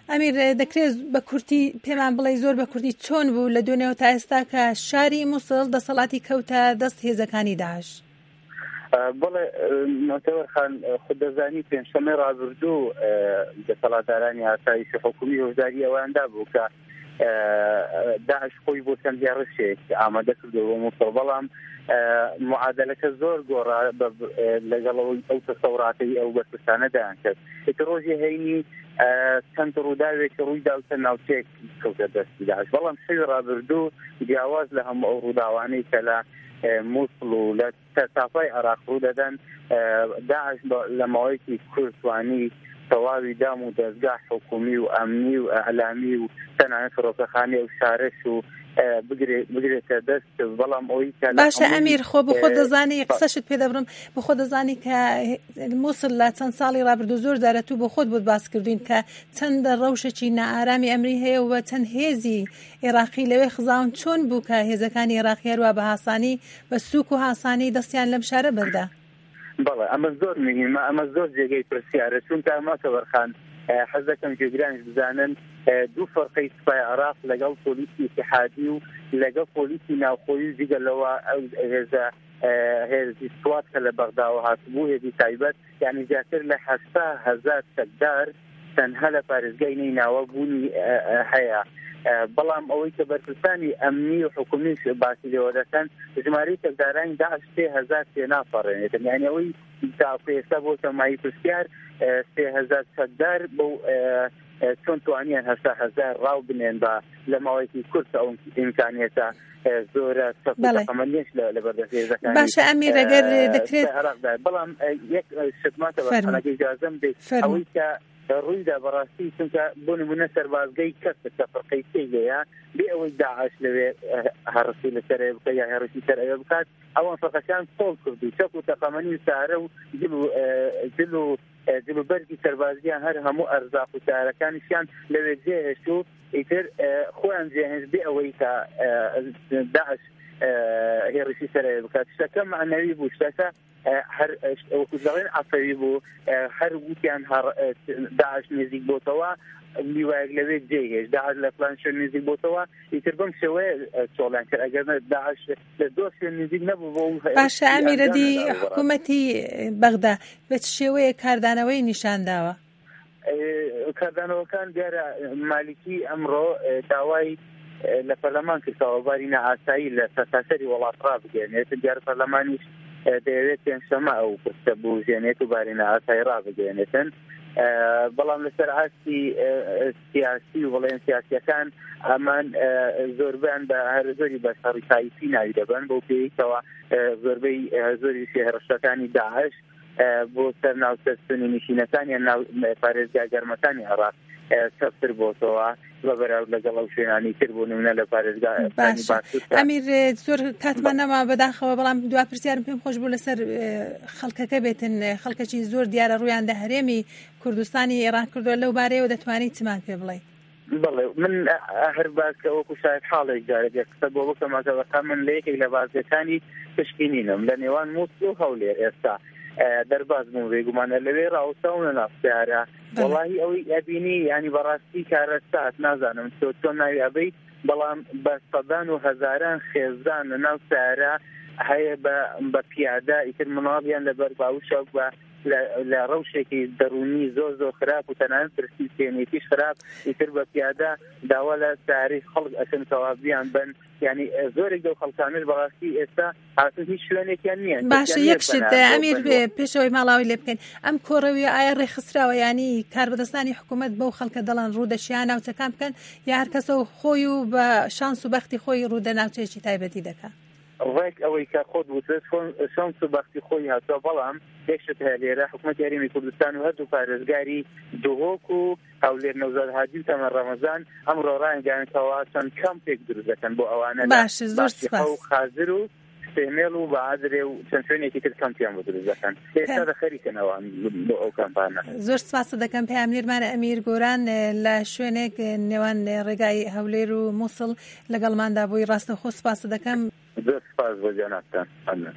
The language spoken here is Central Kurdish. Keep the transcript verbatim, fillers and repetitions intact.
ئەمیر دەکرێت بە کورتی پێمان بڵێ زۆر بە کورتی چۆن بوو لە دوێنێەوە تا ئێستا کە شاری مووسڵ دەسەڵاتی کەوتە دەست هێزەکانی داعش؟ بەڵێ ناتەوەخان خود دەزانی پێنجشەممەی ڕابردوو دەسەڵاتدارانی ئاسایشی حکومی هۆشداری ئەواندا بوو کە داعش خۆی بۆ چەند ڕشێک ئامادە کردەوە مووسڵ، بەڵام معادلەکە زۆر گۆڕا لەگەڵەوەی ئەو تەسەوڕاتەی ئەو بەرپرسانە دایان کرد. ڕۆژی هەینی چەند ڕووداوێکی ڕوویدا و چەند ناوچەیەک کەوتە دەستی داعش، بەڵام شەوی ڕابردوو جیاواز لە هەموو ئەو ڕووداوانەی کە لە مووسڵ و لە تافای عێراق ڕوو دەدەن، داعش لە ماوەیەکی کورتوانی تەواوی دام و دەستگاه حکومی و ئەمنی و ئەعلامی و تەنانەت فڕۆکەخانەی و شارەش و بگرێتە دەست. بەڵام ئەوەی باشە ئەمیر خۆ بە خۆ دەزانی قسەشت پێ دەبڕم بە خۆ دەزانی کە مووسڵ لە چەند ساڵی ڕابردوو زۆر جارە تو بۆ خۆت بۆت باس کردوین کە چەندە ڕەوشێکی نائارامی ئەمری هەیە و بە چەند هێزی عێراقی لەوێ خزاون. چۆن بوو کە هێزەکانی عێراقی هەروە بە هاسانی بە سووک و هاسانی دەستیان لەم شارە بەردا؟ بەڵێ ئەمە زۆر مهمە، ئەمە زۆر جێگەی پرسیارە، چونکە ئەماتە بەرخان حەز دەکەم گوێگرانش بزانن دوو فەرقەی سوپای عێراق لەگەڵ پۆلیسی اتحادی و لەگەڵ پۆلیسی ناوخۆیی و جگەلەوە ئەو هێزە هێزی سوات کە لە بەغداوە هاتبوو هێزی تایبەت، یعنی زیاتر لە هەشتا هەزار سەکدار تەنها لە پارێزگای ناوە بوونی هەیە. بەڵام ئەوەی کە بەرپرسانی ئەمنی و حکومیش باسی لێوە دەکەن ژمارەی سەکدارانی داعش سێ هەزار پێ ناپەڕێنێتن، یعنی ئەوەی تا ئێستا بۆ تەمایی پرسیار سێ هەزار سەکدار بۆ چۆن توانیان هەشتا هەزار ڕاو بنێن بە لە ماوەیەکی کورت ئەو ئیمکانیەتە زۆرە تەقەمەنیش لە بەردەستێزەکانی. باشە ئەمیر ئەگەر دەکرێت بەڵام یەک شتماتە بەخەنەکەی ئیجازەم بدەیت ئەوەی کە ڕوویدا بەڕاستی، چونکە بۆ نمونە سەربازگەی کەسە کە فەرقەی سێگەیە بێ ئەوەی داعش لەوێ هەڕەسی لەسەرێ بکە یا هێڕشی سەر ئەوێ بکات، ئەوان فەرقەکان تۆڵ کردو چەک و تەقەمەنی و سارە و دل و دل و بەرگی سەربازیان هەر هەموو ئەرزاق و سارەکانیشیان لەوێ جێهێشت و ئیتر خۆیان جێهێش بێ ئەوەی کە داعش هێڕشی سەرەوێ بکات. شتەکە معنەوی بوو، شتەکە هەر وەکوزەڵێن عەفەوی بوو، هەر وتیان داعش نزیک بۆتەوە میوایەک لەوێ جێهێش، داعش لە فلان شوێن نزیک بۆتەوە، ئیتر بەم شێوەیە چۆڵیان کرد. ئەگەر داعش لە دۆ شوێن نزیک نەبوو بۆ باشە ئەمیرەدی حکوومەتی بەغدا بە چ شێوەیە کاردانەوەی نیشانداوە؟ کاردانەوەکان دیارە مالیکی ئەمڕۆ داوای لە پەرلەمان کردەوە باری نەئاسایی لە سەرتاسەری وڵات ڕابگەێنێت، دیارە پەرلەمانیش دەیەوێت پێنجشەممە ئەو پرسە بوژێنێت و باری نەئاسایی ڕابگەێنێتن. بەڵام لەسەر ئاستی سیاسی و بڵێن سیاسیەکان ئەمان زۆربیان بە هەر زۆری بە شەڕی تایفی ناوی دەبن بۆ پێیتەوە زۆربەی زۆری شێهڕشتەکانی داعش بۆ سەر ناوچەستنی نشینەکانیان ناو پارێزگا گەرمەکانی عێراق سەفتر بۆتەوە بە بەراو لەگەڵ ئەو شوێنانی تر بوو نمونە لە پارێزگا. ئەمیر زۆر کاتمان نەما بەداخەوە، بەڵام دوا پرسیارم پێم خۆش بوو لەسەر خەڵکەکە بێتن. خەڵکەکی زۆر دیارە ڕوویان دە هەرێمی کوردستانی عێراق کردووە، لەو بارەیەوە دەتوانیت چمان پێ بڵێ؟ بڵێ من هەر باسکە وەکو شاید حاڵێک جارێک قسە بۆ بکەمەکە من لە یەکێک لە بازەکانی پشکنینم لە نێوان مووسڵ و هەولێر ئێستا دەرباز بووم بێگومانە لەوێ ڕاوسەونە نافسیارە وەڵاهی ئەوەی ئەبینی ینی بەڕاستی کارەستات نازانم تۆ چۆن ناوی ئەبەیت، بەڵام بە سەدان و هەزاران خێزان لە ناو سارە هەیە بە پیادە ئیتر مناڵیان لە بەر باوشە بە لە ڕەوشێکی دەرونی زۆر زۆر خراپ و تەنانەت پرسی سێنێتیش خراپ ئیتر بە پیادە داوا لە ساری خەڵک ئەچن تەوابیان بن، ینی زۆرێک دەو خەڵکانش بەڕاستی ئێستا هاتن هیچ شوێنێکیان نییە. باشە یەکشت ئەمیر پێشەوەی ماڵاوی لێ بکەین، ئەم کۆڕەوی ئایا ڕێخستراوە ینی کاربەدەستانی حکوومەت بەو خەڵکە دەڵان ڕوودەشیان ناوچەکان بکەن یا هەر کەسە خۆی و بە شانس و بەختی خۆی ڕوودە ناوچەیەکی تایبەتی دەکات؟ ڕێک ئەوەی کە خۆت وتت شانس و بەختی خۆی هاتووە، بەڵام یەکشت هەیە لێرە حکوومەتی هەرێمی کوردستان و هەردوو پارێزگاری دهۆک و هەولێر نەوزاد هادی و تەمەن ڕەمەزان ئەمڕۆ ڕایگەیاندەوە چەند کەمپێک دروست دەکەن بۆ ئەوانە باش زۆر سپاس و خازر و سێمێڵ و بەعادرێ و چەند شوێنێکی تر کەمپیان بۆ دروست دەکەن. ئێستا دەخەریکەنەوە بۆ ئەو کەمپانە. زۆر سپاس دەکەم پێامنیرمانە ئەمیر گۆران لە شوێنێک نێوان ڕێگای هەولێر و مووسڵ لەگەڵماندا بووی. ڕاستەوخۆ سپاس دەکەم. زۆر سپاس بۆ جاناتان.